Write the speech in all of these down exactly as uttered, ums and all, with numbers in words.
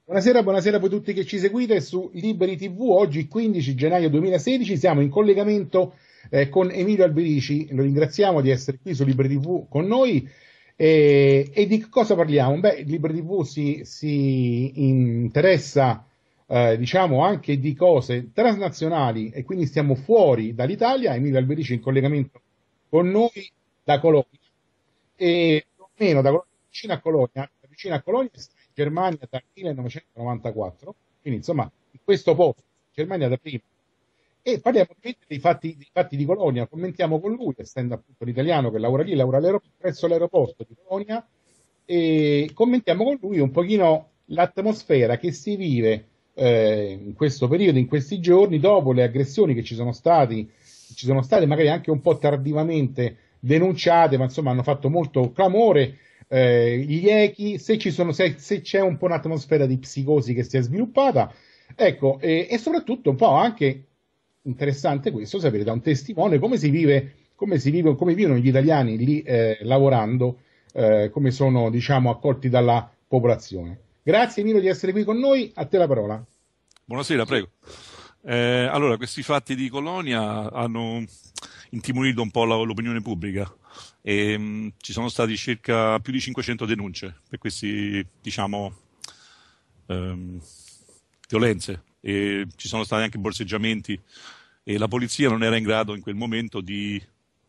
Buonasera, buonasera a voi tutti che ci seguite su Liberi ti vu. Oggi quindici gennaio duemilasedici siamo in collegamento eh, con Emilio Alberici. Lo ringraziamo di essere qui su Liberi ti vu con noi. E, e di cosa parliamo? Beh, Liberi ti vu si, si interessa eh, diciamo anche di cose transnazionali e quindi stiamo fuori dall'Italia. Emilio Alberici in collegamento con noi da Colonia e più o meno da Colonia, vicino a Colonia, vicino a Colonia sta in Germania dal millenovecentonovantaquattro, quindi insomma in questo posto, in Germania da prima, e parliamo ovviamente dei fatti, dei fatti di Colonia, commentiamo con lui, essendo appunto l'italiano che lavora lì, lavora all'aeroporto, presso l'aeroporto di Colonia, e commentiamo con lui un pochino l'atmosfera che si vive eh, in questo periodo, in questi giorni, dopo le aggressioni che ci sono stati, ci sono state magari anche un po' tardivamente denunciate, ma insomma hanno fatto molto clamore. Eh, gli echi, se, ci sono, se, se c'è un po' un'atmosfera di psicosi che si è sviluppata, ecco, e, e soprattutto un po' anche interessante questo, sapere da un testimone come si vive, come si vive, come vivono gli italiani lì eh, lavorando, eh, come sono, diciamo, accolti dalla popolazione. Grazie Emilio di essere qui con noi, a te la parola. Buonasera, prego. Eh, allora, questi fatti di Colonia hanno intimorito un po' la, l'opinione pubblica e mh, ci sono stati circa più di cinquecento denunce per questi, diciamo, ehm, violenze e ci sono stati anche borseggiamenti e la polizia non era in grado in quel momento di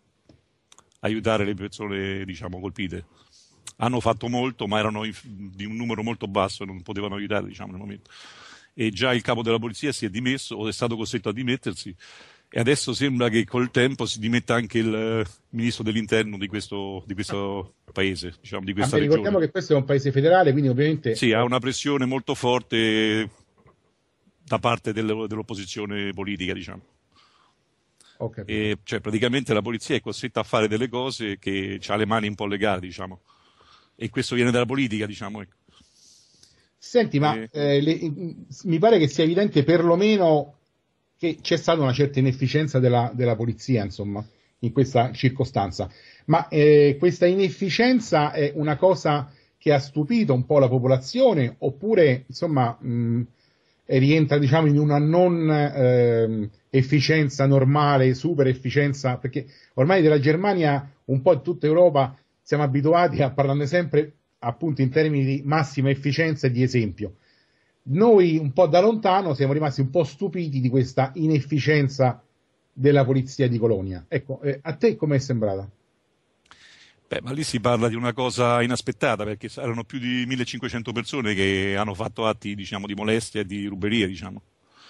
aiutare le persone, diciamo, colpite. Hanno fatto molto, ma erano in, di un numero molto basso e non potevano aiutare, diciamo, nel momento. E già il capo della polizia si è dimesso o è stato costretto a dimettersi e adesso sembra che col tempo si dimetta anche il ministro dell'interno di questo, di questo paese, diciamo, di questa ah, regione. Ricordiamo che questo è un paese federale, quindi ovviamente... Sì, ha una pressione molto forte da parte delle, dell'opposizione politica, diciamo. Okay. E, cioè, praticamente la polizia è costretta a fare delle cose che ha le mani un po' legate, diciamo. E questo viene dalla politica, diciamo, ecco. Senti, ma E... eh, le, mi pare che sia evidente perlomeno che c'è stata una certa inefficienza della, della polizia, insomma, in questa circostanza. Ma eh, questa inefficienza è una cosa che ha stupito un po' la popolazione oppure, insomma, mh, rientra, diciamo, in una non eh, efficienza normale, super efficienza, perché ormai della Germania, un po' in tutta Europa, siamo abituati a parlarne sempre appunto in termini di massima efficienza e di esempio. Noi un po' da lontano siamo rimasti un po' stupiti di questa inefficienza della polizia di Colonia. Ecco, eh, a te com'è sembrata? Beh, ma lì si parla di una cosa inaspettata perché erano più di millecinquecento persone che hanno fatto atti, diciamo, di molestia e di ruberia, diciamo.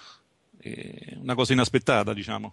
E una cosa inaspettata, diciamo.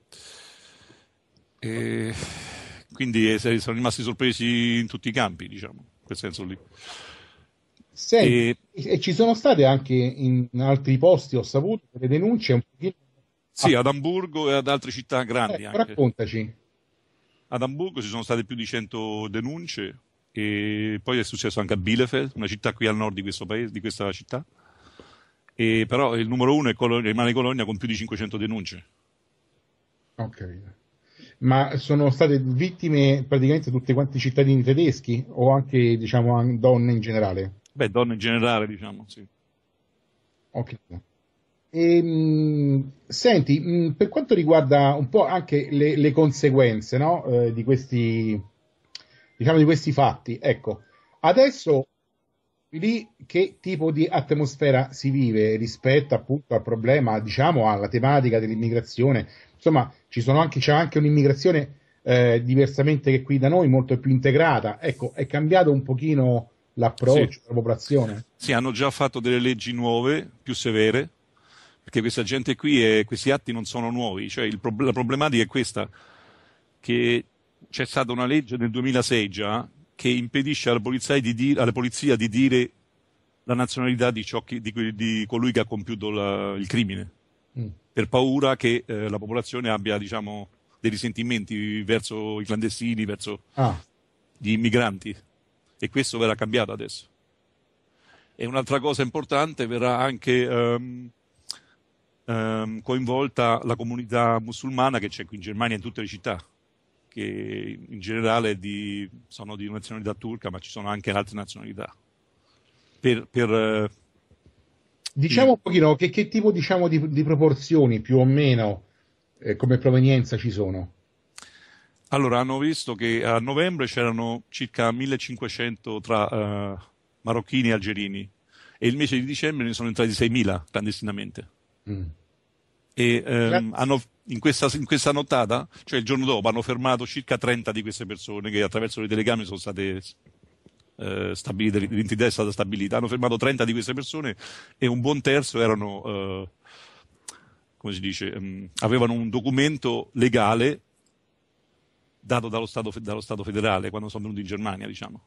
E quindi sono rimasti sorpresi in tutti i campi, diciamo, in quel senso lì. Senti, E, e ci sono state anche in altri posti, ho saputo, delle denunce un pochino... sì, ad Amburgo e ad altre città grandi Ecco, anche. raccontaci. Ad Amburgo ci sono state più di cento denunce e poi è successo anche a Bielefeld, una città qui al nord di questo paese, di questa città. E però il numero uno è Colonia, rimane Colonia con più di cinquecento denunce. Ok. Ma sono state vittime praticamente tutti quanti i cittadini tedeschi o anche, diciamo, an- donne in generale? Beh, donne in generale, diciamo, sì. Ok. E, mh, senti, mh, per quanto riguarda un po' anche le, le conseguenze, no, eh, di questi, diciamo, di questi fatti, ecco, adesso lì che tipo di atmosfera si vive rispetto appunto al problema, diciamo, alla tematica dell'immigrazione? Insomma, ci sono anche, c'è anche un'immigrazione eh, diversamente che qui da noi, molto più integrata. Ecco, è cambiato un pochino Sì, l'approccio della popolazione? sì, hanno già fatto delle leggi nuove, più severe, perché questa gente qui, è, questi atti non sono nuovi. Cioè, il prob- la problematica è questa, che c'è stata una legge nel duemilasei già che impedisce alla polizia di, di- alla polizia di dire la nazionalità di, ciò che- di que- di colui che ha compiuto la- il crimine, Mm. per paura che eh, la popolazione abbia, diciamo, dei risentimenti verso i clandestini, verso Ah, gli immigranti. E questo verrà cambiato adesso. E un'altra cosa importante, verrà anche ehm, ehm, coinvolta la comunità musulmana che c'è qui in Germania in tutte le città, che in generale di, sono di nazionalità turca, ma ci sono anche altre nazionalità. Per, per, eh, Diciamo un pochino che, che tipo diciamo, di, di proporzioni più o meno eh, come provenienza ci sono? Allora, hanno visto che a novembre c'erano circa millecinquecento tra eh, marocchini e algerini e il mese di dicembre ne sono entrati seimila clandestinamente. Mm. E ehm, hanno, in, questa, in questa nottata, cioè il giorno dopo, hanno fermato circa trenta di queste persone che attraverso le telecamere sono state eh, stabilite, l'identità è stata stabilita. Hanno fermato trenta di queste persone e un buon terzo erano, eh, come si dice, ehm, avevano un documento legale dato dallo Stato, dallo Stato federale quando sono venuti in Germania, diciamo.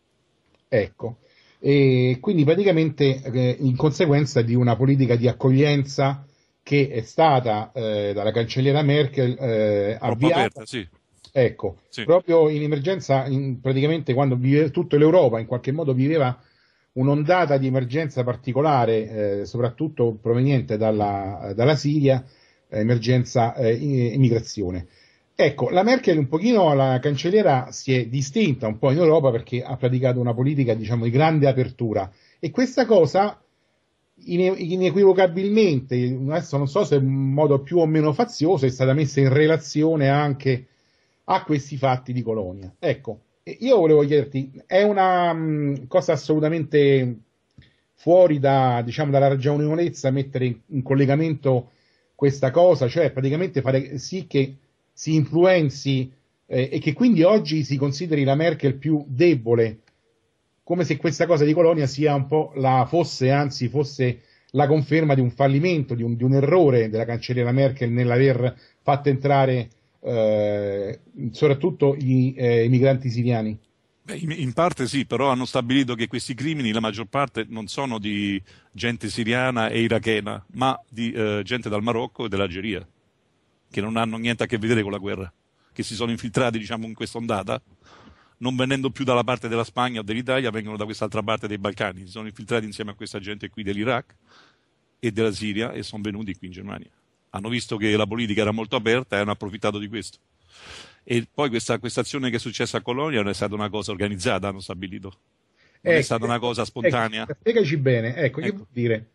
Ecco, e quindi praticamente eh, in conseguenza di una politica di accoglienza che è stata eh, dalla cancelliera Merkel eh, Troppo avviata, aperta, sì. ecco, Sì. proprio in emergenza, in, praticamente quando vive, tutta l'Europa in qualche modo viveva un'ondata di emergenza particolare, eh, soprattutto proveniente dalla, dalla Siria, eh, emergenza eh, immigrazione. Ecco, la Merkel un pochino, la cancelliera, si è distinta un po' in Europa perché ha praticato una politica, diciamo, di grande apertura e questa cosa ine- inequivocabilmente, adesso non so se in modo più o meno fazioso, è stata messa in relazione anche a questi fatti di Colonia. Ecco, io volevo chiederti, è una mh, cosa assolutamente fuori da, diciamo, dalla ragionevolezza mettere in, in collegamento questa cosa, cioè praticamente fare sì che si influenzi eh, e che quindi oggi si consideri la Merkel più debole, come se questa cosa di Colonia sia un po' la fosse, anzi fosse la conferma di un fallimento, di un, di un errore della cancelliera Merkel nell'aver fatto entrare eh, soprattutto gli eh, i migranti siriani. Beh, in, in parte sì, però hanno stabilito che questi crimini, la maggior parte, non sono di gente siriana e irachena, ma di eh, gente dal Marocco e dell'Algeria, che non hanno niente a che vedere con la guerra, che si sono infiltrati, diciamo, in questa ondata, non venendo più dalla parte della Spagna o dell'Italia, vengono da quest'altra parte dei Balcani, si sono infiltrati insieme a questa gente qui dell'Iraq e della Siria e sono venuti qui in Germania. Hanno visto che la politica era molto aperta e hanno approfittato di questo. E poi questa, questa azione che è successa a Colonia non è stata una cosa organizzata, hanno stabilito. Non Ecco, è stata una cosa spontanea. Ecco, spiegaci bene, ecco, che Ecco. vuol dire?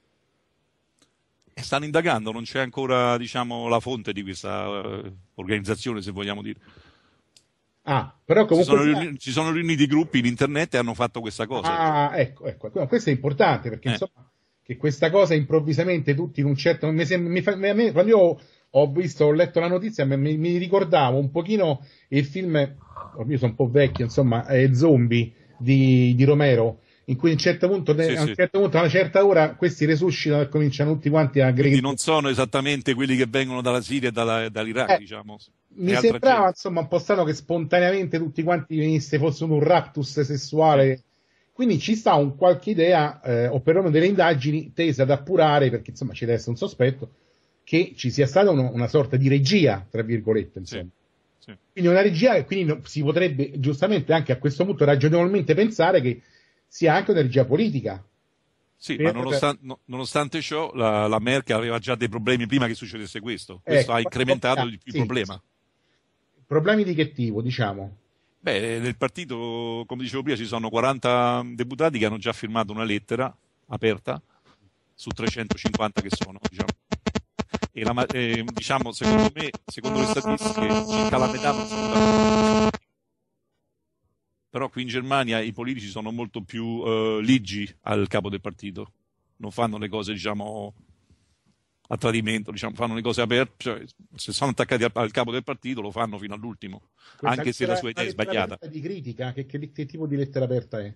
Stanno indagando, non c'è ancora, diciamo, la fonte di questa uh, organizzazione, se vogliamo dire. Ah, però Si comunque sono, riuni- si sono riuniti gruppi in internet e hanno fatto questa cosa. Ah, ecco, ecco, questo è importante perché Eh. insomma che questa cosa improvvisamente tutti in un certo mi sem- mi fa- mi- quando io ho visto, ho letto la notizia, mi, mi- mi ricordavo un pochino il film, io sono un po' vecchio, insomma, eh, Zombie di, di Romero, in cui a un certo punto, Sì, a un sì. certo punto, a una certa ora, questi resuscitano e cominciano tutti quanti a Quindi aggregare. non sono esattamente quelli che vengono dalla Siria e dalla- dall'Iraq, Eh, diciamo. Mi È altra sembrava gente. insomma un po' strano che spontaneamente tutti quanti venisse, fosse un raptus sessuale. Quindi ci sta un qualche idea, eh, o perlomeno delle indagini tese ad appurare, perché insomma ci deve essere un sospetto, che ci sia stata uno- una sorta di regia, tra virgolette, insomma. Sì, sì. Quindi una regia e quindi no- si potrebbe giustamente anche a questo punto ragionevolmente pensare che sia anche una regia politica. Sì, Per- ma nonostan- no- nonostante ciò la, la Merkel aveva già dei problemi prima che succedesse questo. Questo Ecco, ha incrementato di più sì, il problema. problemi di che tipo, diciamo? Beh, nel partito, come dicevo prima, ci sono quaranta deputati che hanno già firmato una lettera aperta su trecentocinquanta che sono, diciamo. E la ma- eh, diciamo, secondo me, secondo le statistiche, circa la metà non sono d'accordo. Però qui in Germania i politici sono molto più eh, ligi al capo del partito. Non fanno le cose, diciamo, a tradimento, diciamo, fanno le cose aperte, cioè, se sono attaccati al, al capo del partito lo fanno fino all'ultimo, Questa anche se la lettera- sua idea è una lettera sbagliata. aperta di critica, che, che- che tipo di lettera aperta è?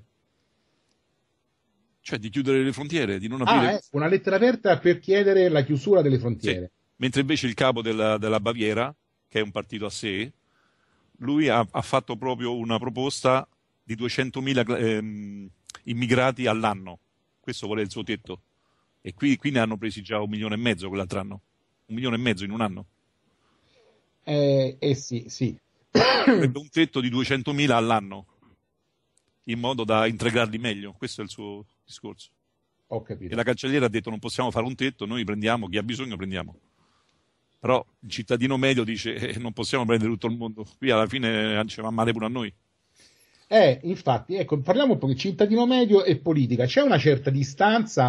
Cioè di chiudere le frontiere, di non Ah, aprire... ecco, una lettera aperta per chiedere la chiusura delle Sì. frontiere. Mentre invece il capo della, della Baviera, che è un partito a sé, lui ha, ha fatto proprio una proposta di duecentomila ehm, immigrati all'anno. Questo vuole il suo tetto. E qui, qui ne hanno presi già un milione e mezzo quell'altro anno. Un milione e mezzo in un anno. Eh, eh sì, sì. Avrebbe un tetto di duecentomila all'anno, in modo da integrarli meglio. Questo è il suo discorso. Ho capito. E la cancelliera ha detto non possiamo fare un tetto, noi prendiamo, chi ha bisogno prendiamo. Però il cittadino medio dice eh, non possiamo prendere tutto il mondo, qui alla fine ci va male pure a noi. Eh, infatti, ecco, parliamo un po' di cittadino medio e politica. C'è una certa distanza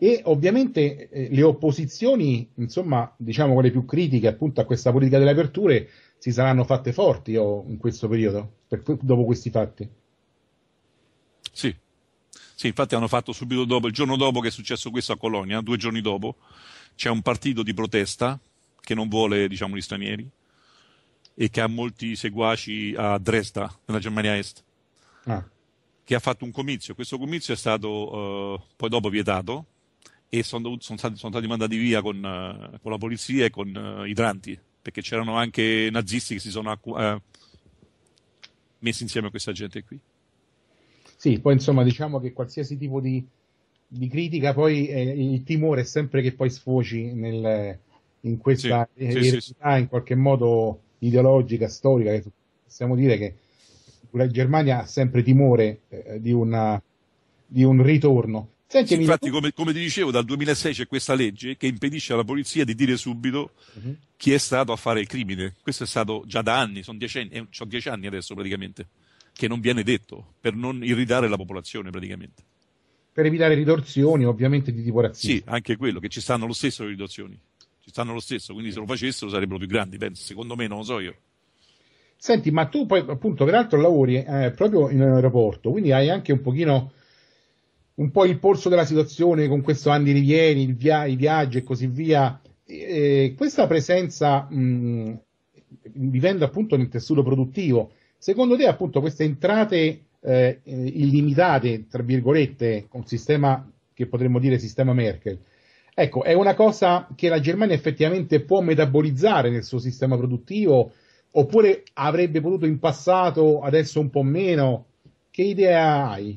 E ovviamente eh, le opposizioni, insomma, diciamo quelle più critiche appunto a questa politica delle aperture, si saranno fatte forti oh, in questo periodo, per, dopo questi fatti. Sì. Sì, infatti hanno fatto subito dopo, il giorno dopo che è successo questo a Colonia, due giorni dopo, c'è un partito di protesta che non vuole, diciamo, gli stranieri e che ha molti seguaci a Dresda, nella Germania Est, Ah. che ha fatto un comizio. Questo comizio è stato uh, poi dopo vietato e sono son stati, son stati mandati via con, uh, con la polizia e con uh, idranti, perché c'erano anche nazisti che si sono accu- uh, messi insieme a questa gente qui. Sì, poi insomma diciamo che qualsiasi tipo di, di critica, poi eh, il timore è sempre che poi sfoci nel, in questa sì, eredità sì, sì. in qualche modo ideologica, storica, che possiamo dire che la Germania ha sempre timore eh, di, una, di un ritorno. Senti, Sì, Emilio, infatti, tu... come, come ti dicevo, dal duemilasei c'è questa legge che impedisce alla polizia di dire subito uh-huh. chi è stato a fare il crimine. Questo è stato già da anni, sono dieci anni, eh, ho dieci anni adesso praticamente, che non viene detto, per non irritare la popolazione praticamente. Per evitare ritorsioni ovviamente di tipo razzista. Sì, anche quello, che ci stanno lo stesso le riduzioni, ci stanno lo stesso, quindi se lo facessero sarebbero più grandi, penso, secondo me, non lo so io. Senti, ma tu poi appunto peraltro lavori eh, proprio in un aeroporto, quindi hai anche un pochino un po' il polso della situazione con questo andi rivieni, il via- i viaggi e così via. E questa presenza, mh, vivendo appunto nel tessuto produttivo, secondo te appunto queste entrate eh, illimitate, tra virgolette, con un sistema che potremmo dire sistema Merkel, ecco, è una cosa che la Germania effettivamente può metabolizzare nel suo sistema produttivo, oppure avrebbe potuto in passato, adesso un po' meno? Che idea hai?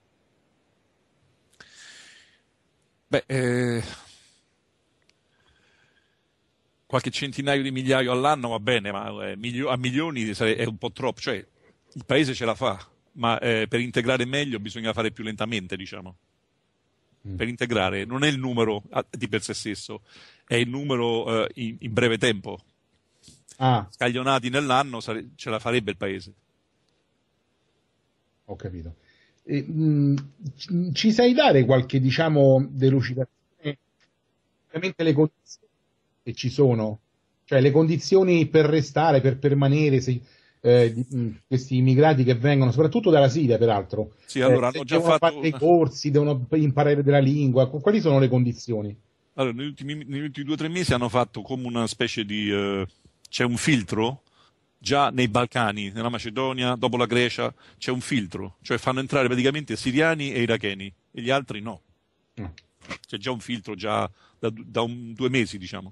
Beh, eh, qualche centinaio di migliaio all'anno va bene, ma eh, milio- a milioni sare- è un po' troppo. Cioè, il paese ce la fa, ma eh, per integrare meglio bisogna fare più lentamente, diciamo. Mm. Per integrare non è il numero ah, di per sé stesso, è il numero eh, in, in breve tempo. Ah, Scaglionati nell'anno sare- ce la farebbe il paese. ho capito. E, mh, ci sai dare qualche, diciamo, delucidazione? Ovviamente le condizioni che ci sono, cioè le condizioni per restare, per permanere, se, eh, di, mh, questi immigrati che vengono, soprattutto dalla Siria, peraltro, Sì, eh, allora se hanno già devono fare fatto. dei corsi, devono imparare della lingua, quali sono le condizioni? Allora, negli ultimi, negli ultimi due o tre mesi hanno fatto come una specie di. Eh, c'è un filtro già nei Balcani, nella Macedonia, dopo la Grecia, c'è un filtro, cioè fanno entrare praticamente siriani e iracheni e gli altri no. No. C'è già un filtro già da, da un, due mesi, diciamo.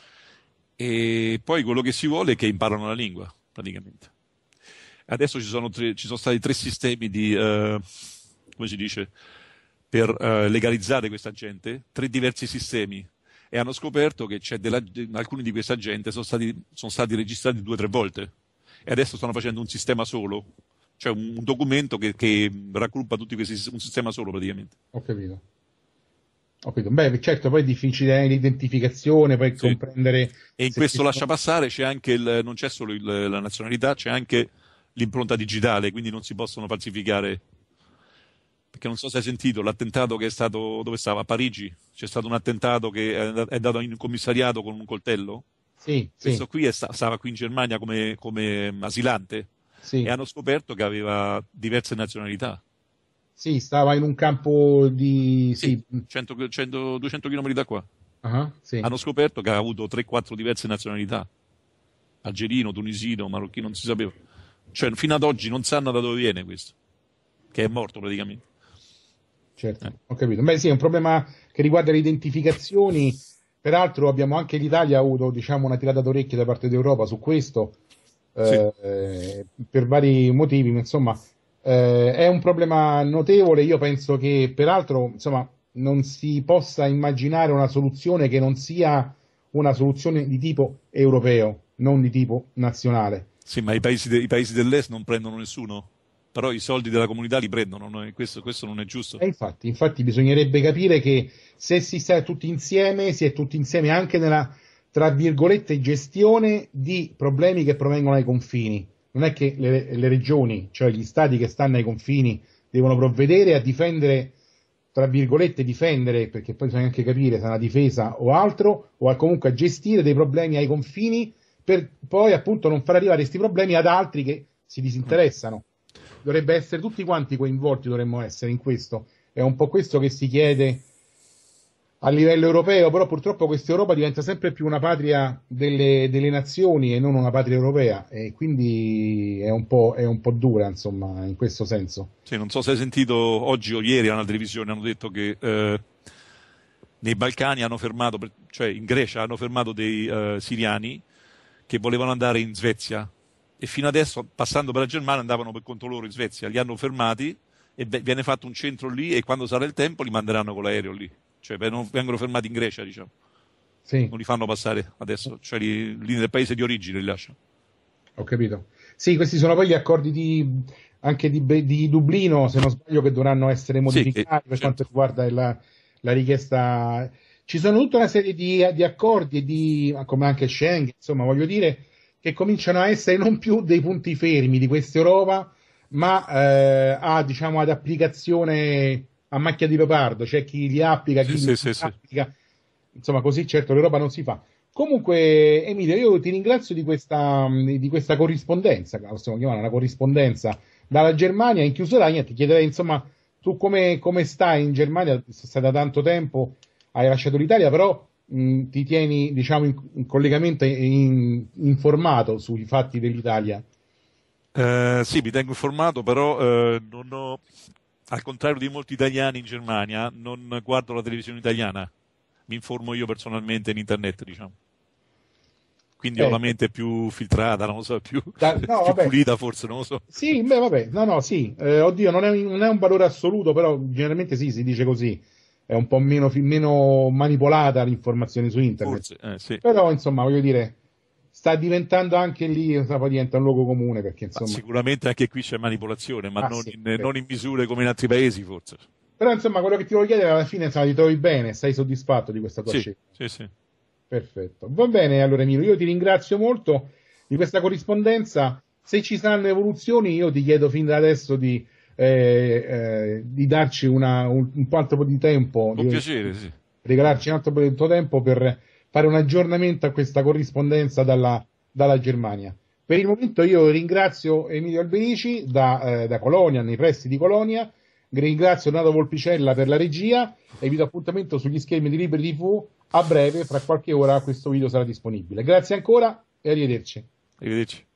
E poi quello che si vuole è che imparano la lingua, praticamente. Adesso ci sono, tre, ci sono stati tre sistemi di, eh, come si dice, per eh, legalizzare questa gente, tre diversi sistemi, e hanno scoperto che c'è della, alcuni di questa gente sono stati, sono stati registrati due o tre volte, e adesso stanno facendo un sistema solo, cioè un, un documento che, che raggruppa tutti questi, un sistema solo praticamente. Ho capito. Ho capito. Beh, certo, poi è difficile l'identificazione, poi Sì. comprendere E in se questo ci lascia sono... passare c'è anche il, non c'è solo il, la nazionalità, c'è anche l'impronta digitale, quindi non si possono falsificare. Perché non so se hai sentito l'attentato che è stato, dove stava? A Parigi. C'è stato un attentato che è andato in commissariato con un coltello. Sì, sì, Questo qui è, stava qui in Germania come, come asilante e sì. hanno scoperto che aveva diverse nazionalità. Sì, stava in un campo di... Sì, Sì. cento, cento, duecento chilometri da qua. Uh-huh, sì. Hanno scoperto che ha avuto tre quattro diverse nazionalità. Algerino, tunisino, marocchino, non si sapeva. Cioè, fino ad oggi non sanno da dove viene questo, che è morto praticamente. Certo, Eh. ho capito. Beh, sì, è un problema che riguarda le identificazioni. Peraltro abbiamo anche l'Italia ha avuto, diciamo, una tirata d'orecchie da parte d'Europa su questo, Sì. eh, per vari motivi, ma insomma, eh, è un problema notevole. Io penso che, peraltro, insomma, non si possa immaginare una soluzione che non sia una soluzione di tipo europeo, non di tipo nazionale. Sì, ma i paesi, de- i paesi dell'est non prendono nessuno, però i soldi della comunità li prendono, no? E questo, questo non è giusto. E infatti, infatti bisognerebbe capire che se si sta tutti insieme, si è tutti insieme anche nella, tra virgolette, gestione di problemi che provengono dai confini. Non è che le, le regioni, cioè gli stati che stanno ai confini, devono provvedere a difendere tra virgolette, difendere, perché poi bisogna anche capire se è una difesa o altro, o comunque a gestire dei problemi ai confini, per poi appunto non far arrivare questi problemi ad altri che si disinteressano. Dovrebbe essere tutti quanti coinvolti, dovremmo essere in questo. È un po' questo che si chiede a livello europeo, però purtroppo questa Europa diventa sempre più una patria delle, delle nazioni e non una patria europea, e quindi è un po', è un po' dura, insomma, in questo senso. Sì, non so se hai sentito oggi o ieri alla televisione, hanno detto che eh, nei Balcani hanno fermato, cioè in Grecia hanno fermato dei eh, siriani che volevano andare in Svezia, e fino adesso, passando per la Germania, andavano per conto loro in Svezia. Li hanno fermati e viene fatto un centro lì, e quando sarà il tempo li manderanno con l'aereo lì. Cioè vengono fermati in Grecia, diciamo. Sì. Non li fanno passare adesso, cioè lì, lì nel paese di origine li lasciano. Ho capito. Sì, questi sono poi gli accordi di, anche di, di Dublino, se non sbaglio, che dovranno essere modificati, sì, per certo, quanto riguarda la, la richiesta. Ci sono tutta una serie di, di accordi, e di, come anche Schengen, insomma, voglio dire, che cominciano a essere non più dei punti fermi di questa Europa, ma eh, a, diciamo, ad applicazione a macchia di leopardo. C'è chi li applica, chi sì, li sì, applica, sì. Insomma, così certo l'Europa non si fa. Comunque, Emilio, io ti ringrazio di questa, di questa corrispondenza, la possiamo chiamare una corrispondenza, dalla Germania in chiusura. Ti chiederei, insomma, tu come, come stai in Germania? Stai da tanto tempo, hai lasciato l'Italia, però mh, ti tieni, diciamo, in, in collegamento e in, informato sui fatti dell'Italia. Eh, sì, mi tengo informato, però eh, non ho, al contrario di molti italiani in Germania, non guardo la televisione italiana, mi informo io personalmente in internet, diciamo. Quindi eh, ho la mente più filtrata, non lo so, più, da, no, più pulita forse, non lo so. Sì, beh, vabbè, no, no, sì, eh, oddio, non è, non è un valore assoluto, però generalmente sì, si dice così, è un po' meno, meno manipolata l'informazione su internet. Forse, eh, sì. Però, insomma, voglio dire, sta diventando anche lì, poi diventa un luogo comune, perché insomma... Ma sicuramente anche qui c'è manipolazione, ma ah, non, sì, in, non in misure come in altri paesi, forse. Però, insomma, quello che ti voglio chiedere alla fine, insomma, ti trovi bene, sei soddisfatto di questa tua sì, scelta? Sì, sì. Perfetto. Va bene, allora Emilio, io ti ringrazio molto di questa corrispondenza. Se ci saranno evoluzioni, io ti chiedo fin da adesso di, eh, eh, di darci una, un, un po' altro po' di tempo. Con di, piacere, sì. Regalarci un altro po' di tuo tempo per fare un aggiornamento a questa corrispondenza dalla, dalla Germania. Per il momento io ringrazio Emilio Alberici da, eh, da Colonia, nei pressi di Colonia. Ringrazio Donato Volpicella per la regia e vi do appuntamento sugli schermi di Liberi tivù a breve. Fra qualche ora questo video sarà disponibile. Grazie ancora e arrivederci. Arrivederci.